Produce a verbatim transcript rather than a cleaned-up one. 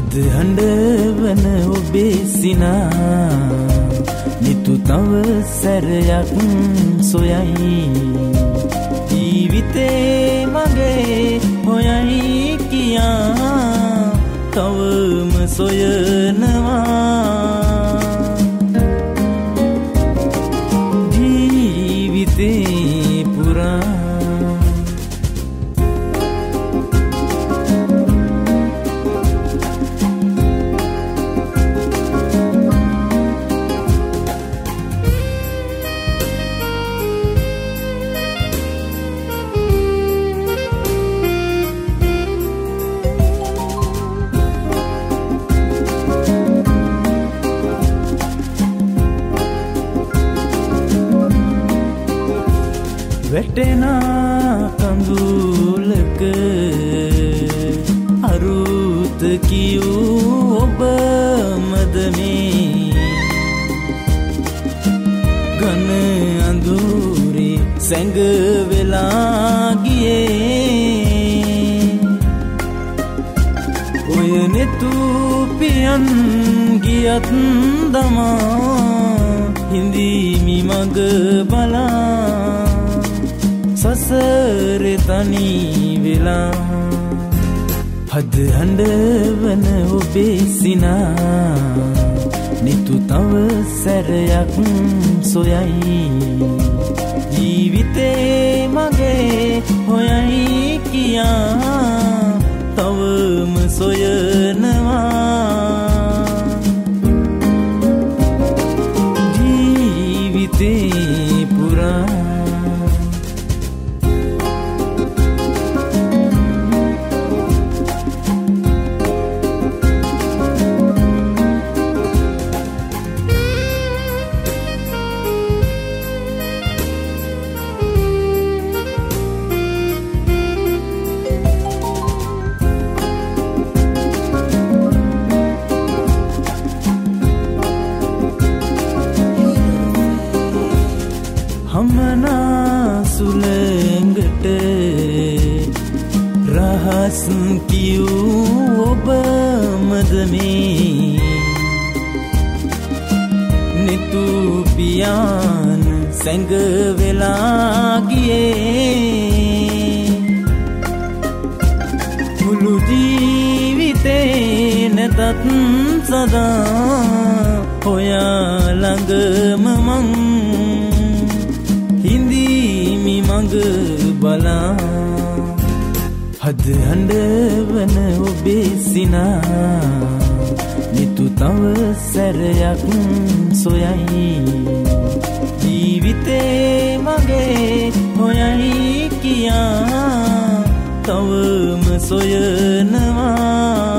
හද හඬවන ඔබේ සිනා නිතු තව සැරයක් සොයයි ජීවිතේ මගේ හොයයි කියා තවම සොයනවා ජීවිතේ පුරා වැටෙනා කඳුලක අරුත කියූ ඔබ මද මේ ඝන අඳුරේ සැඟ වෙලා ගියේ ඔය නෙතු පියන් ගියත් දමා හිඳීමි මග බලා සසර තනි වෙලා හද හඬවන ඔබේ සිනා නිතු තව සැරයක් සොයයි ජීවිතේ මගේ හොයයි කියා තවම සොයනවා ජීවිතේ පුරා हमना सुलंगट रहस क्यों ඔබ මද මේ නිතු පියාන සැඟ වෙලා ගියේ මුළු ජීවිතේ නැතත් සදා හොයා ළඟම මං හිඳීමි මඟ බලා හද හඬවන ඔබේ සිනා නිතු තව සැරයක් සොයයි ජීවිතේ මගේ හොයයි කියා තවම සොයනවා